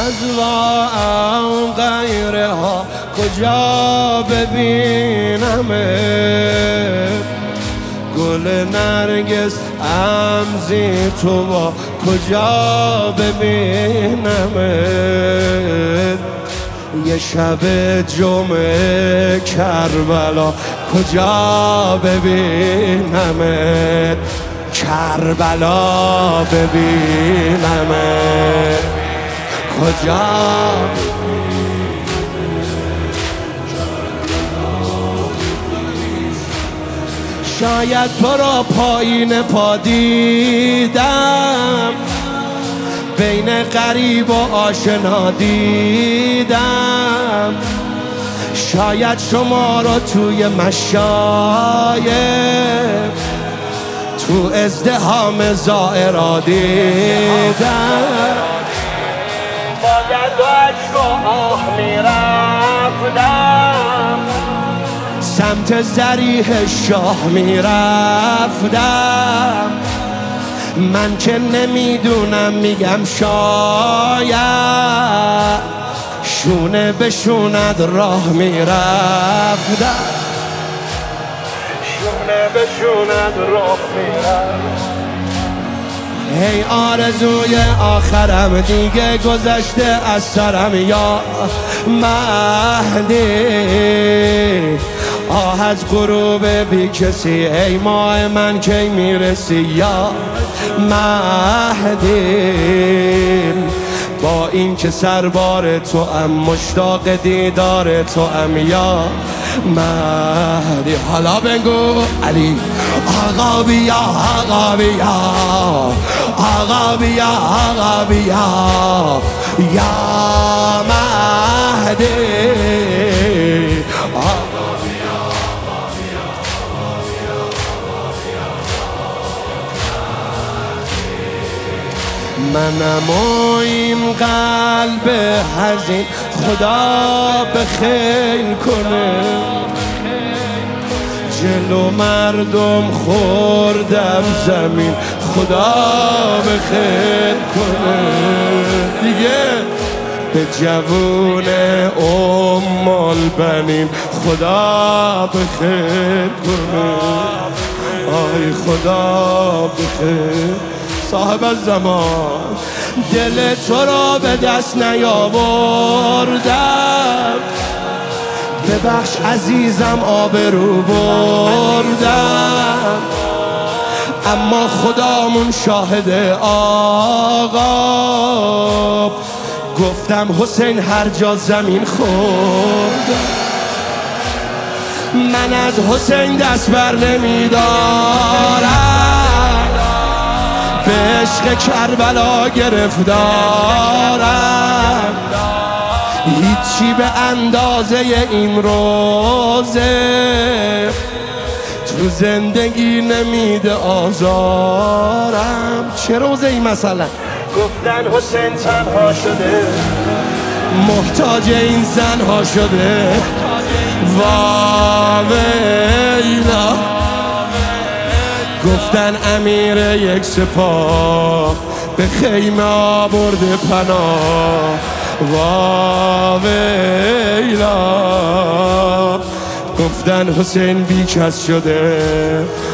نزوام غیرها کجا ببینمت، گل نرگس امزی تو با کجا ببینمت، یه شب جمعه کربلا کجا ببینمت، کربلا ببینمت کجا. شاید تو را پایین پا دیدم، بین غریب و آشنا دیدم، شاید شما را توی مشایخ تو ازدحام زائرا دیدم، باید عشق و آه میرفتم، سمت ضریح شاه میرفتم، من که نمیدونم میگم شاید شونه به شوند راه میرفتم، شونه به شوند راه میرفتم. هی آرزوی آخرم دیگه گذشته از سرم یا مهدی، آه از غروب بی کسی ای ماه من کی میرسی یا مهدی، با این که سربار تو ام مشتاق دیدار تو ام یا مهدی. حالا بگو علی آقا بیا آقا بیا آقا بیا آقا بیا یا مهدی، منم و این قلب حزین خدا به خیر کنه، جلو مردم خوردم زمین خدا به خیر کنه، دیگه به جوون البنین خدا به خیر کنه، آی خدا به خیر. صاحب الزمان دل تو را به دست نیاوردم، ببخش عزیزم آبرو بردم، اما خدامون شاهد آقا، گفتم حسین هر جا زمین خوردم، من از حسین دست بر نمیدارم، به عشق کربلا گرفتارم، هیچی به اندازه این روزه تو زندگی نمیده آزارم. چه روزه ای مثلا؟ گفتن حسین تنها شده، محتاج این زنها شده، واویلا گفتن امیر یک سپاه به خیمه آورده پناه، واویلا گفتن حسین بیکس شده،